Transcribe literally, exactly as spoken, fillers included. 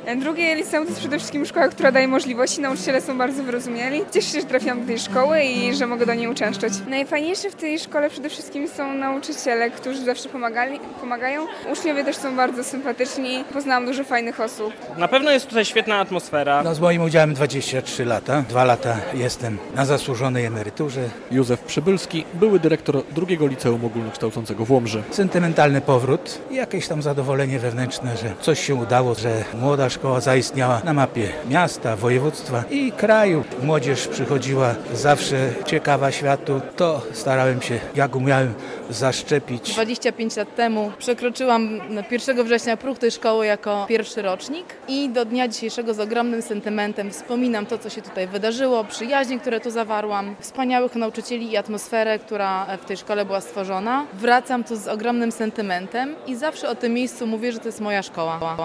Drugie liceum to jest przede wszystkim szkoła, która daje możliwości, nauczyciele są bardzo wyrozumiali. Cieszę się, że trafiłam do tej szkoły i że mogę do niej uczęszczać. Najfajniejsze w tej szkole przede wszystkim są nauczyciele, którzy zawsze pomagali, pomagają. Uczniowie też są bardzo sympatyczni, poznałam dużo fajnych osób. Na pewno jest tutaj świetna atmosfera. No, z moim udziałem dwadzieścia trzy lata. Dwa lata jestem na zasłużonej emeryturze. Józef Przybylski, były dyrektor drugiego liceum ogólnokształcącego w Łomży. Sentymentalny powrót i jakieś tam zadowolenie wewnętrzne, że coś się udało, że młoda szkoła zaistniała na mapie miasta, województwa i kraju. Młodzież przychodziła zawsze ciekawa światu. To starałem się, jak umiałem, zaszczepić. dwadzieścia pięć lat temu przekroczyłam pierwszego września próg tej szkoły jako pierwszy rocznik i do dnia dzisiejszego z ogromnym sentymentem wspominam to, co się tutaj wydarzyło, przyjaźnie, które tu zawarłam, wspaniałych nauczycieli i atmosferę, która w tej szkole była stworzona. Wracam tu z ogromnym sentymentem i zawsze o tym miejscu mówię, że to jest moja szkoła.